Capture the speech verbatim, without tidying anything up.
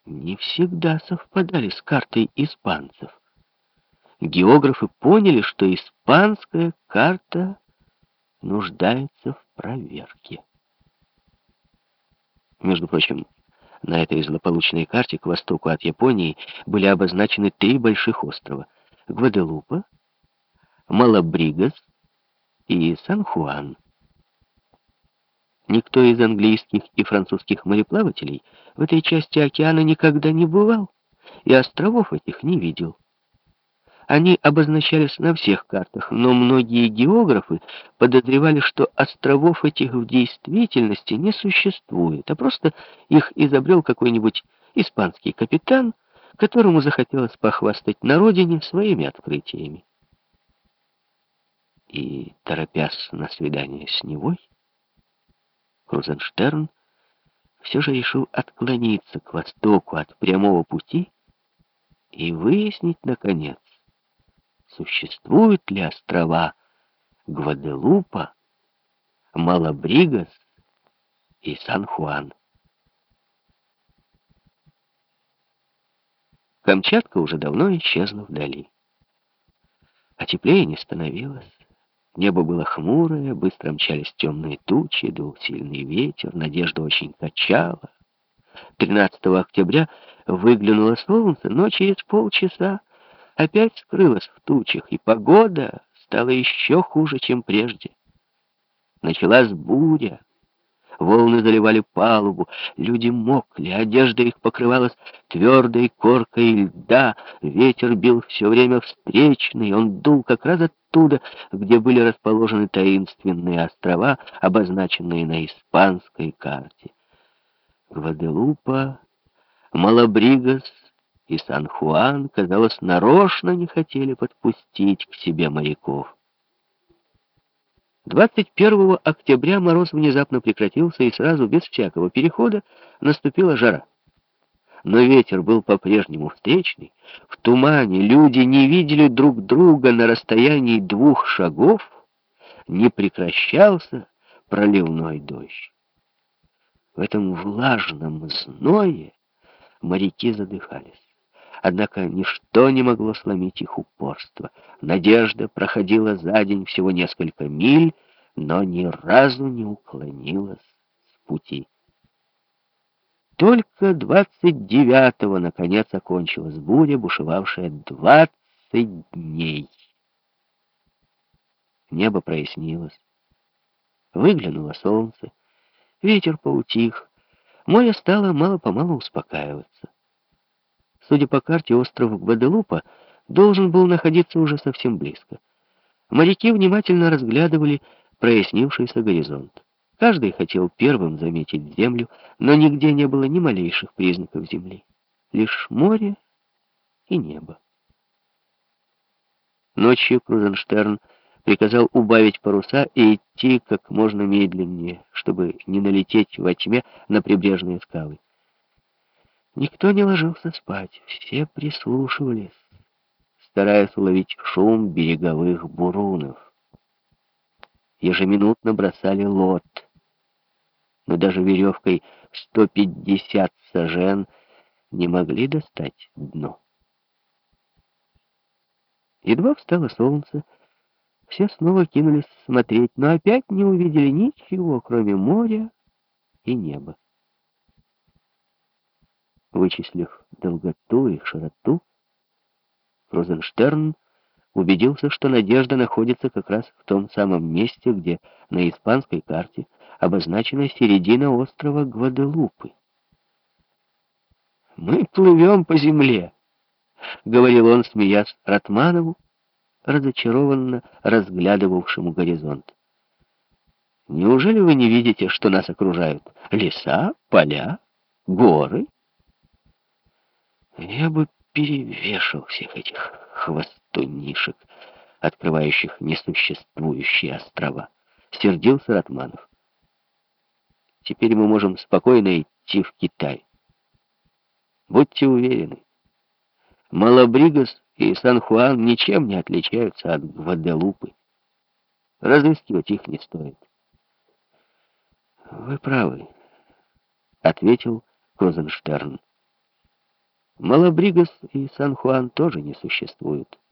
не всегда совпадали с картой испанцев. Географы поняли, что испанская карта нуждается в проверке. Между прочим, на этой злополучной карте к востоку от Японии были обозначены три больших острова: Гваделупа, Малабригас и Сан-Хуан. Никто из английских и французских мореплавателей в этой части океана никогда не бывал и островов этих не видел. Они обозначались на всех картах, но многие географы подозревали, что островов этих в действительности не существует, а просто их изобрел какой-нибудь испанский капитан, которому захотелось похвастать на родине своими открытиями. И, торопясь на свидание с Невой, Крузенштерн все же решил отклониться к востоку от прямого пути и выяснить, наконец, существуют ли острова Гваделупа, Малабригас и Сан-Хуан. Камчатка уже давно исчезла вдали. А теплее не становилось. Небо было хмурое, быстро мчались темные тучи, дул сильный ветер, надежда очень качала. тринадцатого октября выглянуло солнце, но через полчаса опять скрылось в тучах, и погода стала еще хуже, чем прежде. Началась буря. Волны заливали палубу, люди мокли, одежда их покрывалась твердой коркой льда, ветер бил все время встречный, он дул как раз оттуда, где были расположены таинственные острова, обозначенные на испанской карте. Гваделупа, Малабригас и Сан-Хуан, казалось, нарочно не хотели подпустить к себе моряков. двадцать первого октября мороз внезапно прекратился, и сразу, без всякого перехода, наступила жара. Но ветер был по-прежнему встречный. В тумане люди не видели друг друга на расстоянии двух шагов, не прекращался проливной дождь. В этом влажном зное моряки задыхались. Однако ничто не могло сломить их упорство. Надежда проходила за день всего несколько миль, но ни разу не уклонилась с пути. Только двадцать девятого наконец окончилась буря, бушевавшая двадцать дней. Небо прояснилось. Выглянуло солнце. Ветер поутих. Море стало мало-помалу успокаиваться. Судя по карте, остров Гваделупа должен был находиться уже совсем близко. Моряки внимательно разглядывали прояснившийся горизонт. Каждый хотел первым заметить землю, но нигде не было ни малейших признаков земли. Лишь море и небо. Ночью Крузенштерн приказал убавить паруса и идти как можно медленнее, чтобы не налететь во тьме на прибрежные скалы. Никто не ложился спать, все прислушивались, стараясь уловить шум береговых бурунов. Ежеминутно бросали лот, но даже веревкой сто пятьдесят сажен не могли достать дно. Едва встало солнце, все снова кинулись смотреть, но опять не увидели ничего, кроме моря и неба. Вычислив долготу и широту, Крузенштерн убедился, что Надежда находится как раз в том самом месте, где на испанской карте обозначена середина острова Гваделупы. «Мы плывем по земле», — говорил он, смеясь Ратманову, разочарованно разглядывавшему горизонт. «Неужели вы не видите, что нас окружают леса, поля, горы?» «Я бы перевешал всех этих хвостунишек, открывающих несуществующие острова», — сердился Ратманов. «Теперь мы можем спокойно идти в Китай. Будьте уверены, Малабригас и Сан-Хуан ничем не отличаются от Гваделупы. Разыскивать их не стоит». «Вы правы», — ответил Крузенштерн. Малабригас и Сан-Хуан тоже не существуют.